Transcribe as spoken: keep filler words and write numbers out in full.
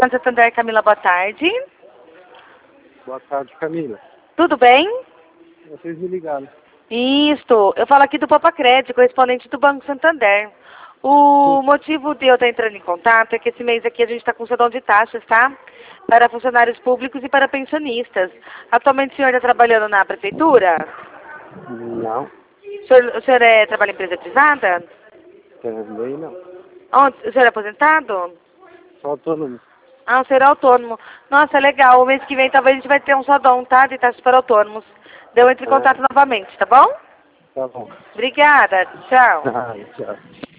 Santander, Camila, boa tarde. Boa tarde, Camila. Tudo bem? Vocês me ligaram. Isto, eu falo aqui do Papacred, correspondente do Banco Santander. O motivo de eu estar entrando em contato é que esse mês aqui a gente está com sedão de taxas, tá? Para funcionários públicos e para pensionistas. Atualmente o senhor está trabalhando na prefeitura? Não, O senhor, o senhor é, trabalha em empresa privada? também não. Onde, o senhor é aposentado? Sou autônomo. Ah, o senhor é autônomo. Nossa, legal. O mês que vem talvez a gente vai ter um sodão, tá? De taxas para autônomos. Deu entre em É, contato novamente, tá bom? tá bom. Obrigada. Tchau. Ah, tchau.